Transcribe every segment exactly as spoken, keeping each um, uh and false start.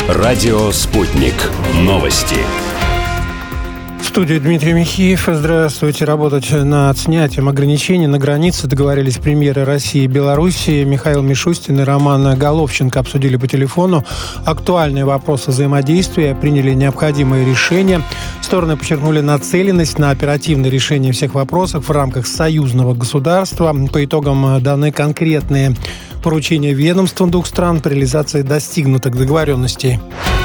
Радио «Спутник». Новости. В студии Дмитрий Михеев. Здравствуйте. Работать над снятием ограничений на границе договорились премьеры России и Белоруссии. Михаил Мишустин и Роман Головченко обсудили по телефону актуальные вопросы взаимодействия, приняли необходимые решения. Стороны подчеркнули нацеленность на оперативное решение всех вопросов в рамках союзного государства. По итогам даны конкретные поручения ведомствам двух стран по реализации достигнутых договоренностей.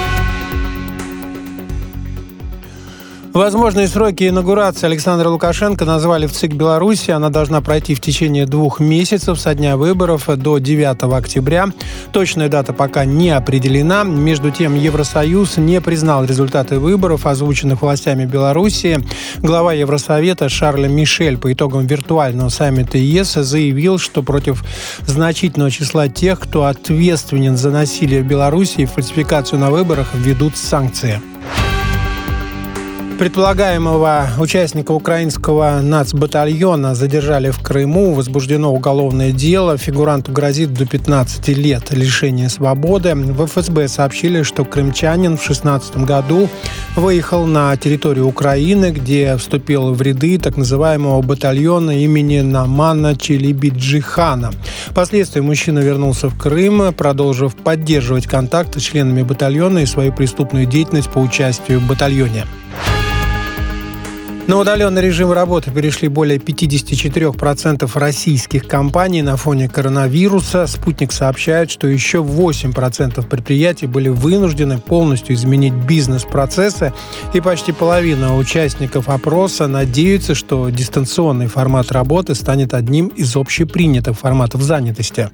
Возможные сроки инаугурации Александра Лукашенко назвали в ЦИК Беларуси. Она должна пройти в течение двух месяцев со дня выборов до девятого октября. Точная дата пока не определена. Между тем, Евросоюз не признал результаты выборов, озвученных властями Беларуси. Глава Евросовета Шарль Мишель по итогам виртуального саммита ЕС заявил, что против значительного числа тех, кто ответственен за насилие в Беларуси и фальсификацию на выборах, введут санкции. Предполагаемого участника украинского нацбатальона задержали в Крыму. Возбуждено уголовное дело. Фигуранту грозит до пятнадцати лет лишения свободы. В эф эс бэ сообщили, что крымчанин в две тысячи шестнадцатом году выехал на территорию Украины, где вступил в ряды так называемого батальона имени Намана Челебиджихана. Впоследствии мужчина вернулся в Крым, продолжив поддерживать контакты с членами батальона и свою преступную деятельность по участию в батальоне. На удаленный режим работы перешли более пятьдесят четыре процента российских компаний на фоне коронавируса. «Спутник» сообщает, что еще восемь процентов предприятий были вынуждены полностью изменить бизнес-процессы, и почти половина участников опроса надеются, что дистанционный формат работы станет одним из общепринятых форматов занятости.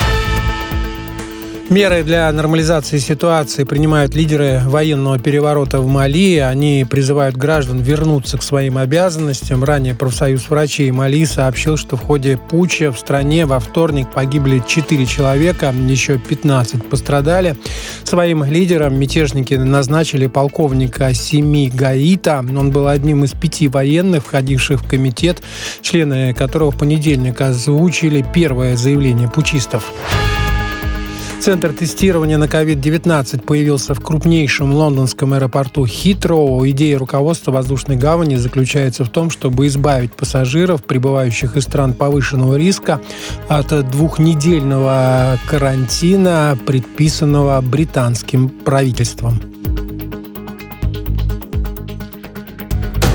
Меры для нормализации ситуации принимают лидеры военного переворота в Мали. Они призывают граждан вернуться к своим обязанностям. Ранее профсоюз врачей Мали сообщил, что в ходе путча в стране во вторник погибли четыре человека, еще пятнадцать пострадали. Своим лидером мятежники назначили полковника Семи Гаита. Он был одним из пяти военных, входивших в комитет, члены которого в понедельник озвучили первое заявление путчистов. Центр тестирования на ковид девятнадцать появился в крупнейшем лондонском аэропорту Хитроу. Идея руководства воздушной гавани заключается в том, чтобы избавить пассажиров, прибывающих из стран повышенного риска, от двухнедельного карантина, предписанного британским правительством.